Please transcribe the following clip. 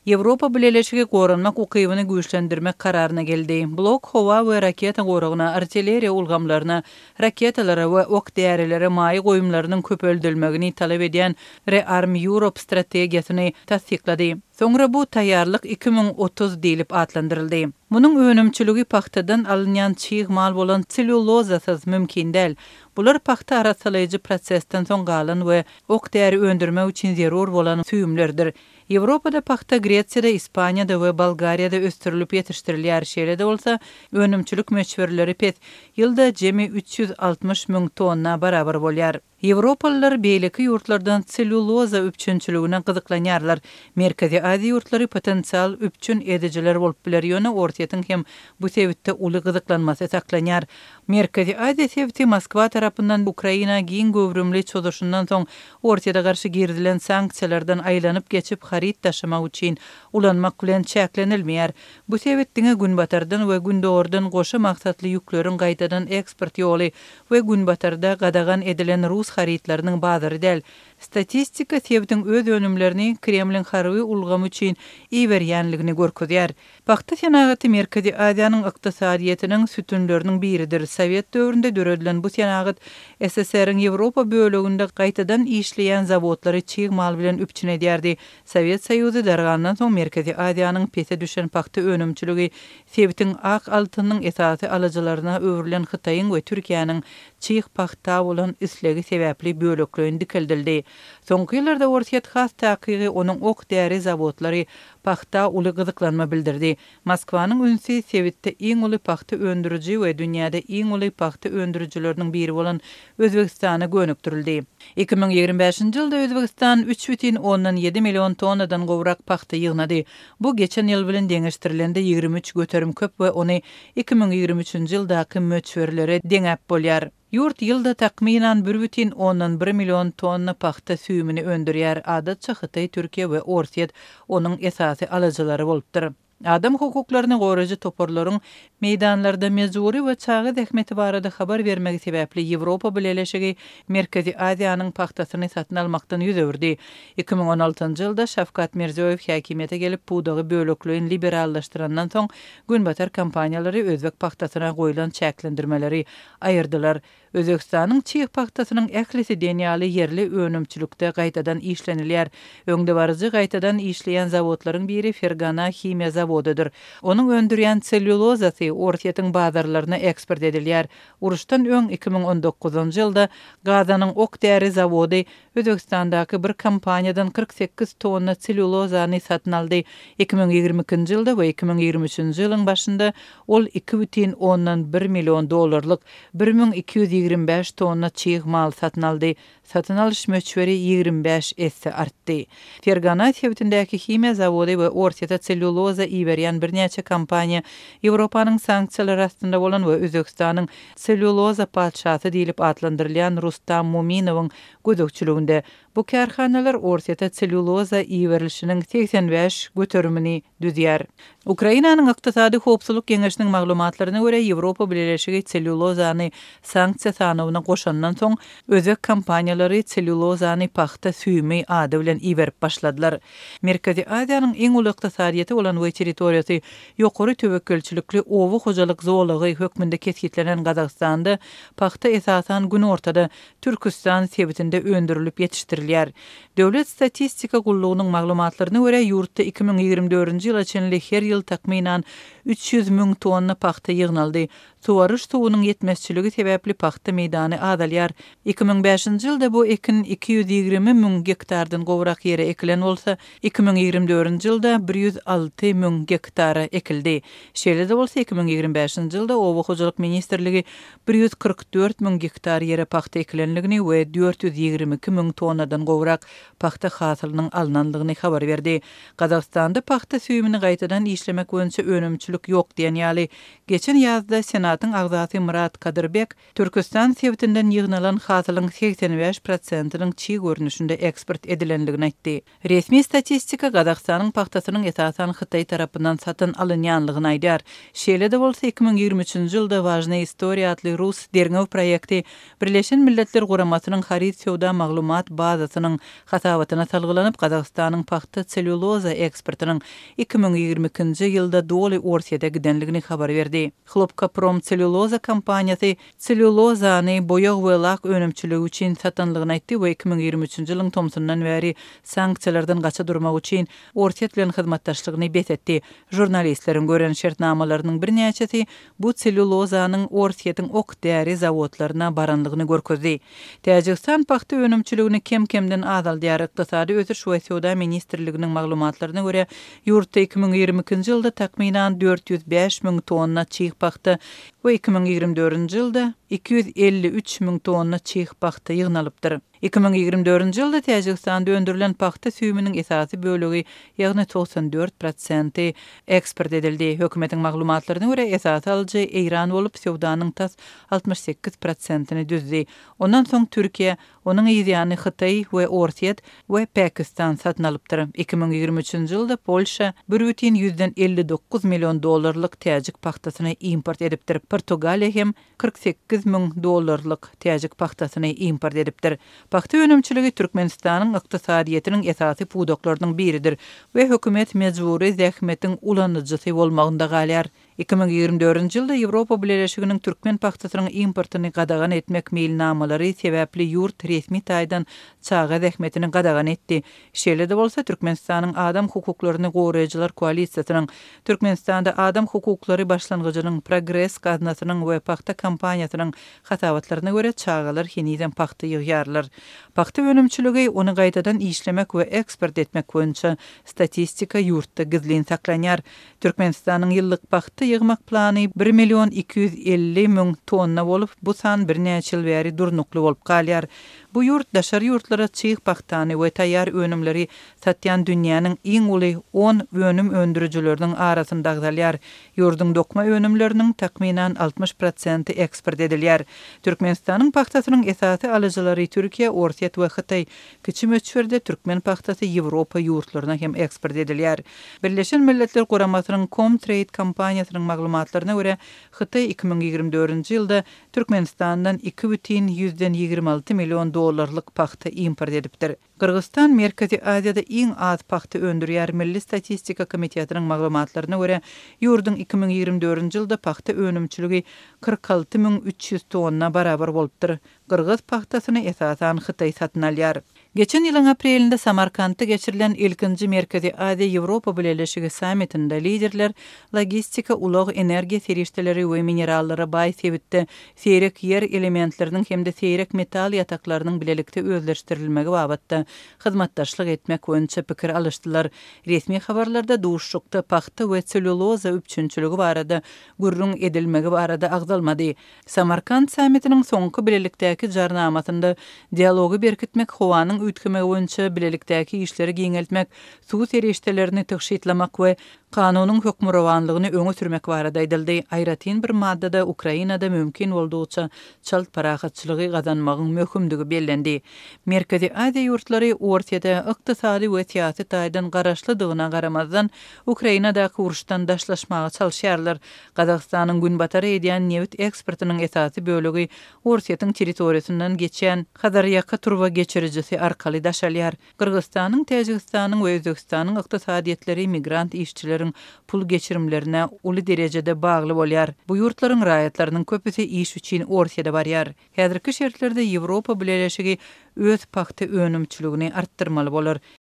Европa Birleşigi goranmak ukybyny güýçlendirmek kararına geldi. Blok howa we raketa goragyna, artilleriya ulgamlaryna, raketalara we ok däreleri maýy goýumlarynyň köpöldürmegini talap edýän Rearm Europe strategiýasyny tasdiklady. Soňra bu taýýarlyk 2030 diýilip atlandyryldy. Munyň önümçiligi paxtadan alynýan çyg mal bolan sellulozasyz mümkin däl. Bular paxta arasalaýjy prosesden soň galan we ok däri öndürmek üçin zerur bolan süýümlerdir. Ýewropada paxta Gresiýada, Ispaniýada we Bolgariýada östürilip ýetişdirilýär. Şeýle de bolsa, önümçilik meçberleri pet ýylda jemi 360 000 tonna barabar bolýar. Ýewropalılar beýleki ýurtlardan selluloza üpçünçiligine gyzyklanýarlar. Merkezi Aziýa ýurtlary potensial üpçün edijiler bolup biler ýöne ortaýatyň hem bu sebitde uly gyzyklanmasy saklanýar. Merkezi Aziýa sebiti Moskwa tarapyndan Ukraina giň göwrümli çözüşinden soň ortaýada garşy girdilen sanksiýalardan aýlanyp geçip harit taşymak üçin ulanmak bilen çäklenilmeýär. Bu sebitdiňe günbatardan we gündogordan goşa maksatly ýükleriň gaýtadan eksport ýoly we günbatarda gadagan edilen Rus haritlarynyň bazary däl. Statistika sebitiň öz önümlerini Kremlin harby ulgamy üçin iberýänligini görkezýär. Paxta senagaty Merkezi Aziýanyň ykdysadyýetiniň sütünleriniň biridir. Sowet döwründe döredilen bu senagat SSR-iň Ýewropa bölегinde gaýtadan işleýän zawodlary çyg mal bilen üpçün edýärdi. Sowet Soýuzy dargandan soň Merkezi Aziýanyň pese düşen paxta önümçiligi sebitiň ak altynyň esasy alyjylaryna öwrilen Hytaýyň we Türkiýanyň çyg paxta bolan islegi sebäpli böleklerini dikildildi. Soňky ýyllarda ortaýat has takygy onuň ok däri zawodlary paxta uly gyzyklanma bildirdi. Moskwanyň ünsi sebitde iň uly paxta öndürüji we dünýäde iň uly paxta öndürüjileriniň biri bolan Özbegistana gönükdirildi. 2025-nji ýylda Özbegistan 3,7 million tonnadan gowrak paxta ýygnady. Bu geçen ýyl bilen deňeşdirilende 23 göterim köp we ony 2023-nji ýyldaky möçberlere deňäp bolýar. Yurt ýylda takminan 1,1 million tonna paxta süýümini öndürýär. Adatça Hytaý, Türkiýe we Orsiýet onuň esasy alyjylary bolupdyr. Adam hukuklaryny goraýjy toparlaryň meýdanlarda mezuri we çagy dehmeti barada habar bermegi sebäpli Ýewropa Birleşigi Merkezi Aziýanyň paxtasyny satyn almakdan ýüz öwürdi. 2016-njy ýylda Şawkat Mirziýoýew häkimete gelip budagy böleklerini liberallaşdyrandan soň günbatar kompaniýalary özbek paxtasyna goýulan çäklendirmeleri aýyrdylar. Özbekistanyň çyg paxtasynyň ählisi denýaly yerli önümçilikde gaýtadan işlenilýär. Öňde barjy gaýtadan işleýän zawodlaryň biri Fergana Himiýa zawodydyr. Onuň öndürýän sellulozasy ortaýatyň bazarlaryna eksport edilýär. Uruşdan öň 2019-njy ýylda Gazanyň ok däri zawody Özbekistandaky bir kompaniýadan 48 tonna sellulozany satyn aldy. 2022-nji ýylda we 2023-nji ýylyň başynda ol 2,1 million dollarlyk 1225 tonna çyg mal satyn aldy. Satyn alyş möçberi 25 esse artdy. Fergana sebitindäki himiýa zawody we ortaýata selluloza iberýän birnäçe kompaniýa Ýewropanyň sanksiýalary astynda bolan we Özbekistanyň selluloza padşasy diýilip atlandyrylýan Rustam Muminowyň gözükçüliginde bu karhanalar ortaýata selluloza iberilişiniň 85 göterimini düzýär. Ukrainanyň ykdysady howpsuzlyk geňeşiniň maglumatlaryna görä Ýewropa Birleşigi sellulozany sanksiýa sanawyna goşandan soň özbek kompaniýalary sellulozany paxta süýümi ady bilen iberip başladylar. Merkezi Aziýanyň iň uly ykdysadyýety bolan we territoriýasy ýokary töwekelçilikli owu hojalyk zowlagy hökmünde keskitlenen Gazagstanda paxta esasan gün ortada Türkistan sebitinde öndürilip ýetişdirilýär. Döwlet statistika gullugynyň maglumatlaryna görä ýurtda 2024-nji ýyla çenli her ýyl takminan 300 000 tonna paxta ýygnaldy. Suwaryş suwunyň ýetmezçiligi sebäpli paxta meýdany azalýar. 2005-nji ýylda bu ekin 220 000 hektardan gowrak ýere ekilen bolsa, 2024-nji ýylda 106 000 hektara ekildi. Şeýle de bolsa 2025-nji ýylda Owu hojalyk ministrligi 144 000 hektar ýere paxta ekilenligini we 422 000 tonnadan gowrak paxta hasylynyň alynanlygyny habar berdi. Gazagstanda paxta süýümini gaýtadan işlemek boýunça önümçilik ýok diýen ýaly geçen ýazda Senatyň agzasy Murat Kadyrbek Türkistan sebitinden ýygnalan hasylyň 85%-nyň çyg görnüşinde eksport edilenligini aýtdy. Resmi statistika Gazagstanyň paxtasynyň esasan Hytaý tarapyndan satyn alynýanlygyny aýdýar. Şeýle de bolsa 2023-nji ýylda Важная история adly Rus derňew proýekti Birleşen Milletler Guramasynyň harit sowda maglumat bazasy bazasynyň hatawatyna talgylanyp Gazagstanyň paxta selluloza eksportynyň 2022-nji ýylda doly ortada gidenligini habar berdi. Xlopkaprom selluloza kompaniýasy sellulozany boýag we lak önümçiligi üçin satanlygyny aýtdy we 2023-nji ýylyň tomsundan bäri sanksiýalardan gaça durmak üçin ortat bilen hyzmatdaşlygyny betetdi. Jurnalistleriň gören şertnamalarynyň bir näçesi bu sellulozanyň ortatyň ok däri zawodlaryna baranlygyny görkezdi. Täjikistan paxta önümçiligini kem-kemden azal diýär ykdysady ötüş we Sowda ministrliginiň maglumatlaryna görä ýurtda 2022-nji ýylda takminan 405.000 tonna çiğ paxta we 2024-nji ýylda 253.000 tonna çiğ paxta ýygnalypdyr. 2024-nji ýylda Täjikistanda öndürilen paxta süýüminiň esasy bölegi ýagny 94% eksport edildi. Hökümetiň maglumatlaryna görä esasy alyjy Eýran bolup Sowdanyň tas 68%-ni düzdi. Ondan soň Türkiýe, onuň ýa-ni Hytaý we Ortiýet we Pakistan satyn alypdyr. 2023-nji ýylda Polşa 1,59 million dollarlyk täjik paxtasyny import edipdir. Portugaliýa hem 48.000 dollarlyk täjik paxtasyny import edipdir. Paxta önümçiligi Türkmenistanyň ykdysadyetiniň esasy pudoklarynyň biridir we hökümet mejburi zähmetiň ulanyjysy bolmagynda galýar. 2024-nji ýylda Ýewropa Birleşiginiň türkmen paxtasynyň importyny gadagan etmek meýilnamalary sebäpli ýurt resmi taýdan çaga zähmetini gadagan etdi. Şeýle-de bolsa Türkmenistanyň adam hukuklaryny goraýjylar koalisiýasynyň Türkmenistanda adam hukuklary başlangyjynyň Progress gaznasynyň we paxta kampaniýasynyň hatawatlaryna görä çagalar henizem paxta ýygýarlar. Paxta önümçiligi ony gaýtadan işlemek we eksport etmek boýunça statistika ýurtda gizlin saklanýar. Türkmenistanyň ýyllyk paxta ýygmak plany 1.250.000 tonna bolup, bu san bir näçe ýyl bäri durnukly bolup galýar. Bu ýurt daşary ýurtlara çiğ paxtany we taýýar önümleri satýan dünýäniň iň uly 10 önüm öndürüjileriniň arasynda galýar. Ýurdun dokma önümleriniň takminan 60% eksport edilýär. Türkmenistanyň paxtasynyň esasy alyjylary Türkiýe, Ortiýet we Hytaý. Kiçi möçberde türkmen paxtasy Ýewropa ýurtlaryna hem eksport edilýär. Birleşen Milletler Guramasynyň Comtrade kampaniýasynyň maglumatlaryna görä Hytaý 2024-nji ýylda Türkmenistandan 2,26 million dollarlyk paxta import edipdir. Kırgızstan Merkezi Aziýada iň az paxta öndürýär. Milli Statistika Komitetynyň maglumatlaryna görä ýurdun 2024-nji ýylda paxta önümçiligi 46.300 tonna barabar bolupdyr. Kırgız paxtasyny esasan Hytaý satyn alýar. Geçen ýylyň aprelinde Samarkandda geçirilen ilkinji Merkezi Aziýa Ýewropa Birleşigi sammitinde liderler logistika, ulaq energiýa serişdeleri we minerallara baý sebitde seýrek ýer elementleriniň hemde seýrek metal ýataklarynyň bilelikde özleşdirilmegi babatda hyzmatdaşlyk etmek boýunça pikir alışdylar. Resmi habarlarda duşşukda paxta we selluloza üçünçüligi barada gurrun edilmegi barada agdalmady. Samarkand sammitiniň soňky bilelikdäki jarnamasynda dialogy berkitmek, howanyň ütkeme boýunça bilelikdäki işleri giňeltmek, suw serişdelerini tygşytlamak we kanunyň hökmürawanlygyny öňe sürmek barada aýdyldy. Aýratyn bir maddada Ukrainada mümkin boldugyça çalt parahatçylygy gazanmagyň möhümdigi bellendi. Merkezi Aziýa ýurtlary ortaýda ykdysady we syýasy taýdan garaşlydygyna garamazdan Ukrainadaky uruşdan daşlaşmaga çalşýarlar. Gazagstanyň günbatary edýän neft eksportynyň esasy bölegi ortaýatyň territoriýasyndan geçen Xazarýaka turba geçirijisi arkaly daşalýar. Kyrgyzstanyň, Täjikistanyň we Özbekistanyň ykdysadyetleri migrant işçileriň pul geçirimlerine uly derejede bagly bolýar. Bu ýurtlaryň raýatlarynyň köpüsi iş üçin ortaýada barýar. Häzirki şertlerde Ýewropa Birleşigi öz paxta önümçiligini artdyrmaly bolar.